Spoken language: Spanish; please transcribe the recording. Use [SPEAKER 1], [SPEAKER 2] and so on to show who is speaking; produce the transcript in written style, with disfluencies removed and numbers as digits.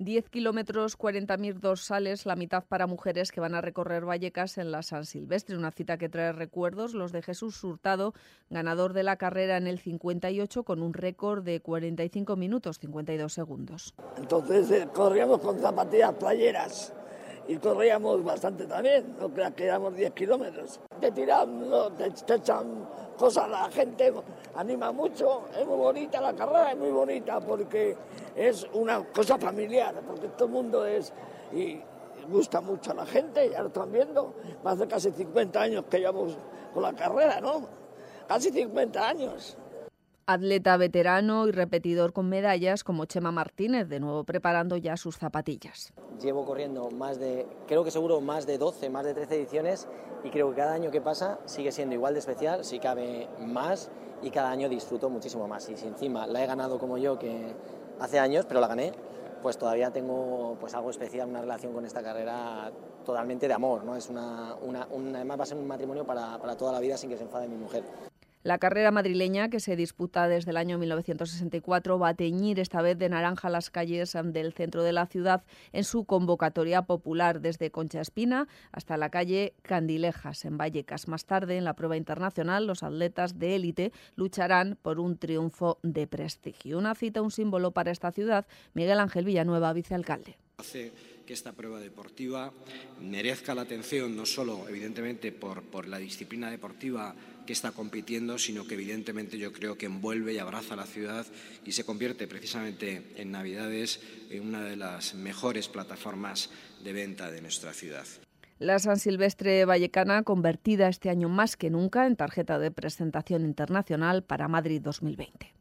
[SPEAKER 1] 10 kilómetros, 40.000 dorsales, la mitad para mujeres que van a recorrer Vallecas en la San Silvestre. Una cita que trae recuerdos, los de Jesús Hurtado, ganador de la carrera en el 58 con un récord de 45 minutos, 52 segundos.
[SPEAKER 2] Entonces corríamos con zapatillas playeras y corríamos bastante también, no creas que éramos 10 kilómetros. Te tiran, te echan cosas, la gente anima mucho, es muy bonita la carrera, es muy bonita porque es una cosa familiar, porque todo el mundo es y gusta mucho a la gente, ya lo están viendo, hace casi 50 años que llevamos con la carrera, ¿no? Casi 50 años.
[SPEAKER 1] Atleta veterano y repetidor con medallas como Chema Martínez, de nuevo preparando ya sus zapatillas.
[SPEAKER 3] Llevo corriendo creo que seguro más de 12, más de 13 ediciones y creo que cada año que pasa sigue siendo igual de especial, si cabe más, y cada año disfruto muchísimo más. Y si encima la he ganado como yo, que hace años, pero la gané, pues todavía tengo pues algo especial, una relación con esta carrera totalmente de amor, ¿no? Es además va a ser un matrimonio para toda la vida sin que se enfade mi mujer.
[SPEAKER 1] La carrera madrileña, que se disputa desde el año 1964, va a teñir esta vez de naranja las calles del centro de la ciudad en su convocatoria popular, desde Concha Espina hasta la calle Candilejas, en Vallecas. Más tarde, en la prueba internacional, los atletas de élite lucharán por un triunfo de prestigio. Una cita, un símbolo para esta ciudad. Miguel Ángel Villanueva, vicealcalde.
[SPEAKER 4] Hace que esta prueba deportiva merezca la atención, no solo evidentemente por la disciplina deportiva que está compitiendo, sino que evidentemente yo creo que envuelve y abraza a la ciudad y se convierte precisamente en Navidades en una de las mejores plataformas de venta de nuestra ciudad.
[SPEAKER 1] La San Silvestre vallecana, convertida este año más que nunca en tarjeta de presentación internacional para Madrid 2020.